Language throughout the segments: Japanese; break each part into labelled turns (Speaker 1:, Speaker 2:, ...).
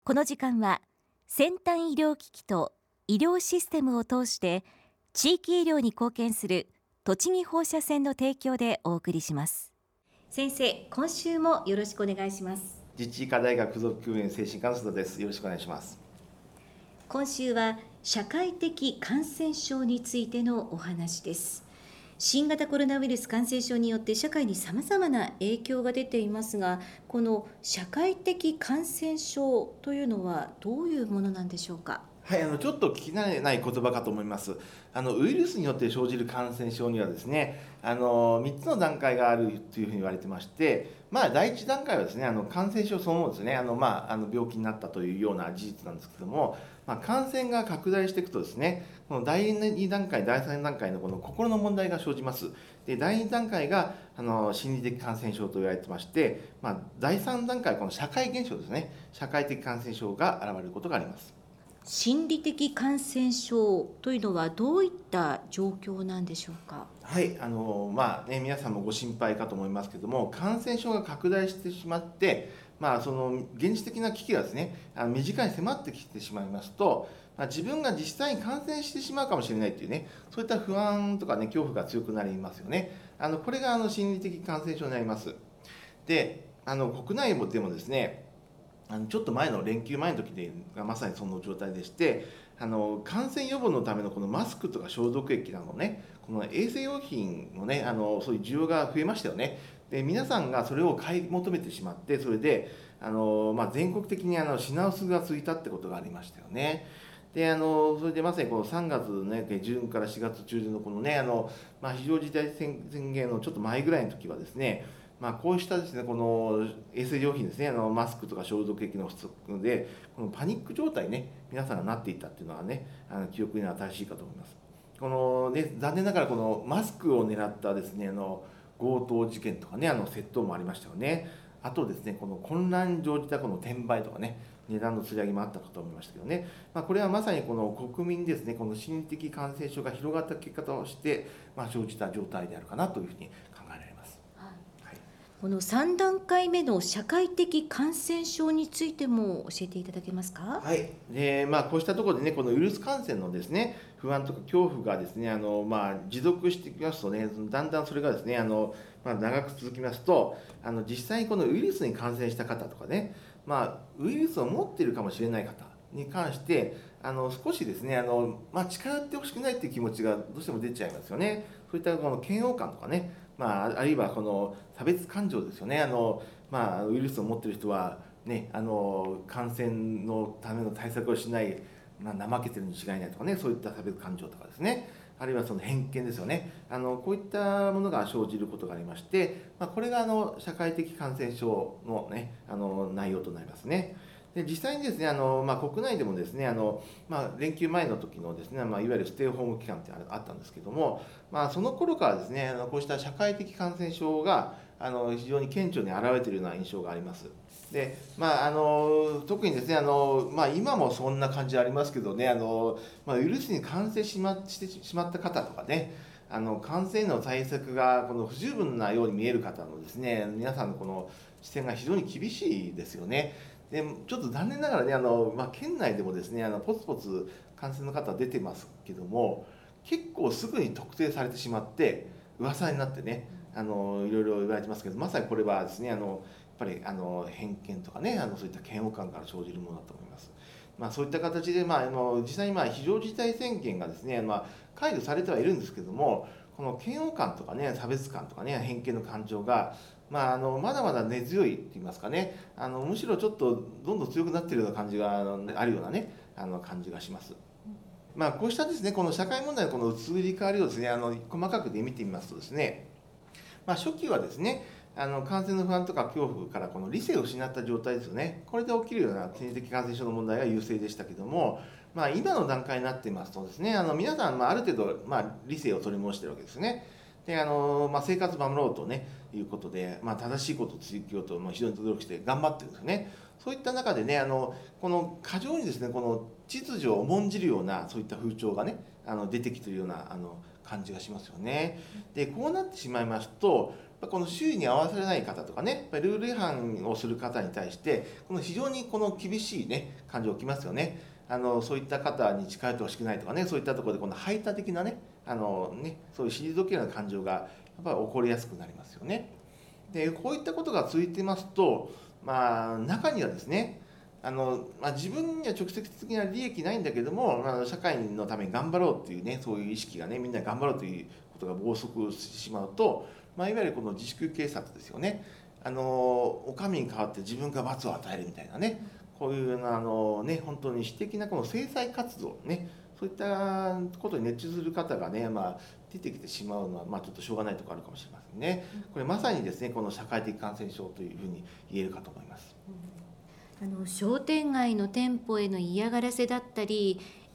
Speaker 1: この時間は先端医療機器と医療システムを通して地域医療に貢献する栃木放射線の提供でお送りします。先生、今週もよろしくお願いします。
Speaker 2: 自治医科大学附属病院精神科の須田です。よろしくお願いします。
Speaker 1: 今週は社会的感染症についてのお話です。新型コロナウイルス感染症によって社会にさまざまな影響が出ていますが、この社会的感染症というのはどういうものなんでしょうか。
Speaker 2: はい、ちょっと聞き慣れない言葉かと思います。ウイルスによって生じる感染症にはですね、3つの段階があるというふうに言われてまして、第1段階はですね、感染症そのものですね、病気になったというような事実なんですけども、感染が拡大していくとですね、この第2段階、第3段階のこの心の問題が生じます。で、第2段階が心理的感染症と言われてまして、第3段階はこの社会現象ですね、社会的感染症が現れることがあります。
Speaker 1: 心理的感染症というのはどういった状況なんでしょうか。
Speaker 2: はい、皆さんもご心配かと思いますけれども、感染症が拡大してしまって、その現実的な危機がですね、身近に迫ってきてしまいますと、自分が実際に感染してしまうかもしれないというね、そういった不安とかね、恐怖が強くなりますよね。これが心理的感染症になります。で、国内でもですね、ちょっと前の連休前の時がまさにその状態でして、感染予防のためのこのマスクとか消毒液などね、この衛生用品のね、そういう需要が増えましたよね。で、皆さんがそれを買い求めてしまって、それで全国的に品薄が続いたってことがありましたよね。で、それでまさにこの3月のね、下旬から4月中旬のこのね、非常事態宣言のちょっと前ぐらいの時はですね、こうしたですね、この衛生用品ですね、マスクとか消毒液の不足で、このパニック状態にね、皆さんがなっていたっていうのはね、記憶に新しいかと思います。このね、残念ながらこのマスクを狙ったですね、強盗事件とかね、窃盗もありましたよね。あとですね、この混乱に乗じたこの転売とかね、値段の吊り上げもあったかと思いましたけどね、これはまさにこの国民にですね、この心理的感染症が広がった結果として、生じた状態であるかなというふうに考えられます。
Speaker 1: この3段階目の社会的感染症についても教えていただけますか。
Speaker 2: はい。で、こうしたところでね、このウイルス感染のですね、不安とか恐怖がですね、持続してきますとね、だんだんそれがですね、長く続きますと、実際にこのウイルスに感染した方とかね、ウイルスを持っているかもしれない方に関して、少しですね、近寄ってほしくないっていう気持ちがどうしても出ちゃいますよね。そういったこの嫌悪感とかね、あるいはこの差別感情ですよね。ウイルスを持っている人は、ね、感染のための対策をしない、怠けてるに違いないとかね、そういった差別感情とかですね、あるいはその偏見ですよね。こういったものが生じることがありまして、これが社会的感染症のね、内容となりますね。で、実際にですね、国内でもですね、連休前の時のですね、いわゆるステイホーム期間ってあったんですけども、その頃からですね、こうした社会的感染症が非常に顕著に現れているような印象があります。で、特にですね、今もそんな感じありますけどね、ウイルスに感染してしまった方とかね、感染の対策がこの不十分なように見える方のですね、皆さんのこの視線が非常に厳しいですよね。で、ちょっと残念ながらね、県内でもですね、ポツポツ感染の方出てますけども、結構すぐに特定されてしまって、噂になってね、いろいろ言われてますけど、まさにこれはですね、やっぱり偏見とかね、そういった嫌悪感から生じるものだと思います。そういった形で、実際に非常事態宣言がですね、解除されてはいるんですけども、この嫌悪感とかね、差別感とかね、偏見の感情が、まだまだ根強いって言いますかね、むしろちょっとどんどん強くなっているような感じがあるようなね、感じがします。こうしたですね、この社会問題のこの移り変わりをですね、細かくで見てみますとですね、初期はですね、感染の不安とか恐怖からこの理性を失った状態ですよね。これで起きるような心理的感染症の問題が優勢でしたけども、今の段階になっていますとですね、皆さん、ある程度、理性を取り戻しているわけですね。で、生活を守ろうとね、いうことで、正しいことを追求と、非常に努力して頑張ってるんですよね。そういった中でね、この過剰にですね、この秩序を重んじるような、そういった風潮がね、出てきているような、感じがしますよね。で、こうなってしまいますと、 ぱこの周囲に合わせられない方とかね、やっぱりルール違反をする方に対して、この非常にこの厳しいね、感情起きますよね。そういった方に近寄ってほしくないとかね、そういったところでこの排他的なね、そういう退けるような感情がやっぱり起こりやすくなりますよね。で、こういったことが続いてますと、中にはですね、自分には直接的な利益ないんだけども、社会のために頑張ろうっていうね、そういう意識がね、みんなで頑張ろうということが暴走してしまうと、いわゆるこの自粛警察ですよね。お上に代わって自分が罰を与えるみたいなね、こういう本当に私的なこの制裁活動ね、そういったことに熱中する方がね、出てきてしまうのは、ちょっとしょうがないところあるかもしれませんね。これまさにですね、この社会的感染症というふうに言えるかと思います。
Speaker 1: 商店街の店舗への嫌がらせだったり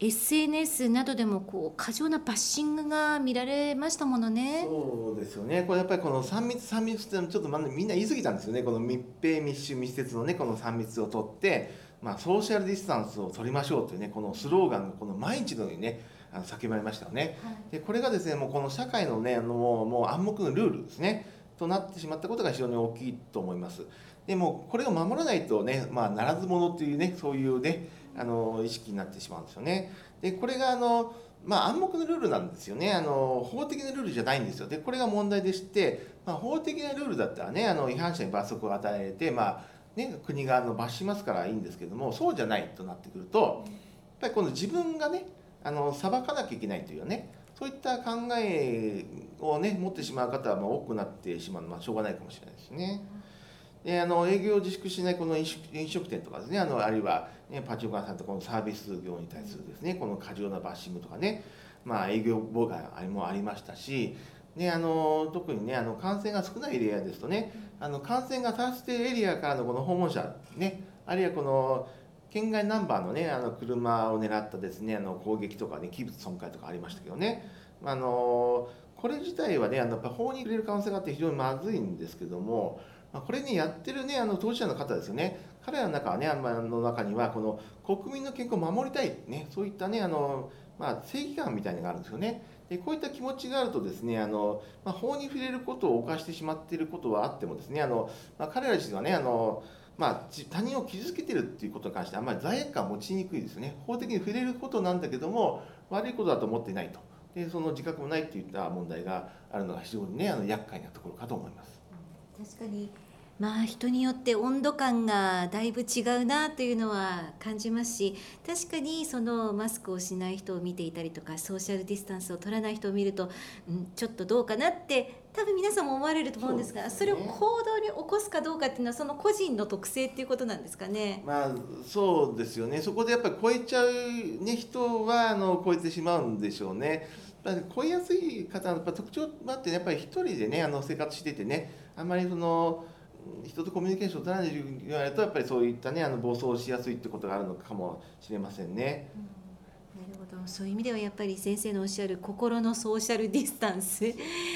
Speaker 1: SNS などでも過剰なバッシングが見られましたものね。
Speaker 2: そうですよね。これやっぱりこの3密ってちょっとみんな言い過ぎたんですよね。この密閉密集密接のね、この3密を取って、ソーシャルディスタンスを取りましょうというね、このスローガンがこの毎日のようにね、叫ばれましたよね。でこれがですね、もうこの社会のね、もう暗黙のルールですねとなってしまったことが非常に大きいと思います。でもこれを守らないとね、ならず者というね、そういうね、意識になってしまうんですよね。でこれが暗黙のルールなんですよね。法的なルールじゃないんですよ。でこれが問題でして、法的なルールだったらね、違反者に罰則を与えて、国が罰しますからいいんですけども、そうじゃないとなってくると、やっぱりこの自分がね、裁かなきゃいけないというね、そういった考えをね持ってしまう方は多くなってしまうのはしょうがないかもしれないですね。で営業を自粛しないこの飲食店とかですね、あるいは、パチンコ屋さんとこのサービス業に対するですね、この過剰なバッシングとかね、営業妨害もありましたし、で特にね、感染が少ないエリアですとね、感染が達しているエリアからのこの訪問者、ね、あるいはこの県外ナンバーのね、車を狙ったですね、攻撃とかね、器物損壊とかありましたけどね、これ自体はね、やっぱ法に触れる可能性があって非常にまずいんですけども、これね、やってるね、当事者の方ですよね、彼らの中はね、の中には、この国民の健康を守りたい、ね、そういったね、正義感みたいなのがあるんですよね。でこういった気持ちがあるとですね、法に触れることを犯してしまっていることはあってもですね、彼ら自身はね、他人を傷つけてるっていうことに関してあんまり罪悪感を持ちにくいですよね。法的に触れることなんだけども、悪いことだと思っていないと。でその自覚もないっていった問題があるのが非常にね、厄介なところかと思います。
Speaker 1: 確かに人によって温度感がだいぶ違うなというのは感じますし、確かにそのマスクをしない人を見ていたりとかソーシャルディスタンスを取らない人を見ると、ちょっとどうかなって多分皆さんも思われると思うんですが、それを行動に起こすかどうかっていうのはその個人の特性っていうことなんですかね。
Speaker 2: そうですよね。そこでやっぱり超えちゃう、ね、人は超えてしまうんでしょうね。超えやすい方の特徴もあって、やっぱり一人でね生活しててね、あんまり人とコミュニケーションを取らないで言われると、やっぱりそういったね暴走しやすいってことがあるのかもしれませんね。
Speaker 1: なるほど。そういう意味ではやっぱり先生のおっしゃる心のソーシャルディスタンス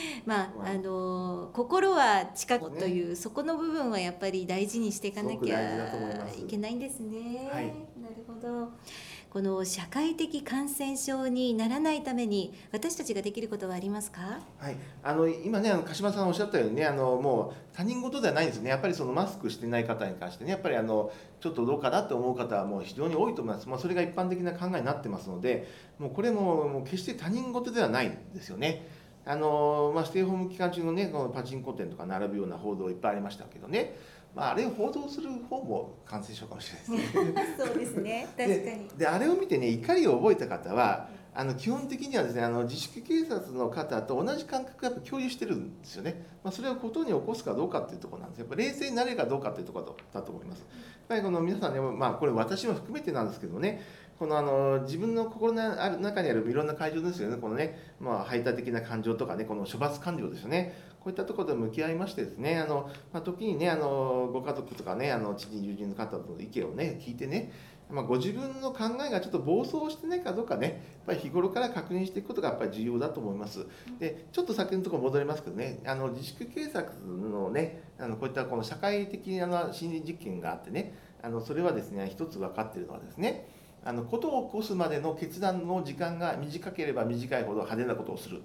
Speaker 1: 心は近くという、そこの部分はやっぱり大事にしていかなきゃいけないんですね。
Speaker 2: はい、
Speaker 1: なるほど。この社会的感染症にならないために私たちができることはありますか？
Speaker 2: はい、今ね鹿島さんおっしゃったようにね、もう他人事ではないんですね。やっぱりそのマスクしてない方に関してね、やっぱりちょっとどうかなと思う方はもう非常に多いと思います。それが一般的な考えになってますので、もうこれも決して他人事ではないんですよね。ステイホーム期間中のね、このパチンコ店とか並ぶような報道いっぱいありましたけどね、あれを報道する方も感染症かもしれないですね。
Speaker 1: そうですね、確かに。
Speaker 2: であれを見てね、怒りを覚えた方は基本的にはですね、自粛警察の方と同じ感覚をやっぱ共有してるんですよね。それをことに起こすかどうかっていうところなんです。やっぱ冷静になれるかどうかっていうところだと思います。やっぱりこの皆さんね、これ私も含めてなんですけどね、この自分の心の中にあるいろんな感情ですよね、このね、排他的な感情とかね、この処罰感情ですよね、こういったところで向き合いましてですね、時にね、ご家族とかね、知人、友人の方との意見をね、聞いてね、ご自分の考えがちょっと暴走してないかどうかね、やっぱり日頃から確認していくことがやっぱり重要だと思います。で、ちょっと先のところ戻りますけどね、自粛警察のね、こういったこの社会的な心理実験があってね、それはですね、一つ分かっているのはですね、ことを起こすまでの決断の時間が短ければ短いほど派手なことをする。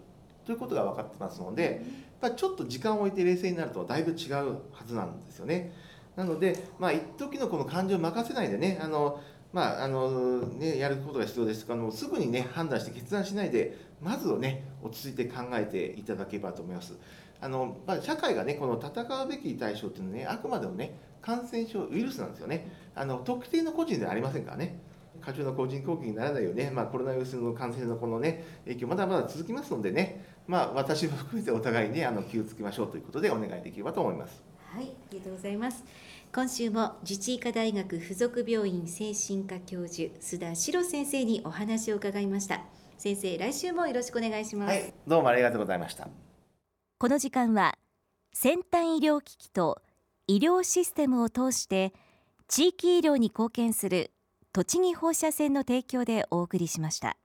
Speaker 2: ということが分かってますので、やっぱちょっと時間を置いて冷静になるとだいぶ違うはずなんですよね。なので、一時のこの感情を任せないでね、やることが必要です。すぐにね、判断して決断しないで、まずはね、落ち着いて考えていただければと思います。社会がね、この戦うべき対象っていうのはね、あくまでもね、感染症、ウイルスなんですよね。特定の個人ではありませんからね。過剰な個人攻撃にならないようにね、コロナウイルスの感染のこのね、影響まだまだ続きますのでね、私も含めてお互いに気をつけましょうということでお願いできればと思います。
Speaker 1: はい、ありがとうございます。今週も自治医科大学附属病院精神科教授須田史郎先生にお話を伺いました。先生、来週もよろしくお願いします。
Speaker 2: はい、どうもありがとうございました。
Speaker 1: この時間は先端医療機器と医療システムを通して地域医療に貢献する栃木放射線の提供でお送りしました。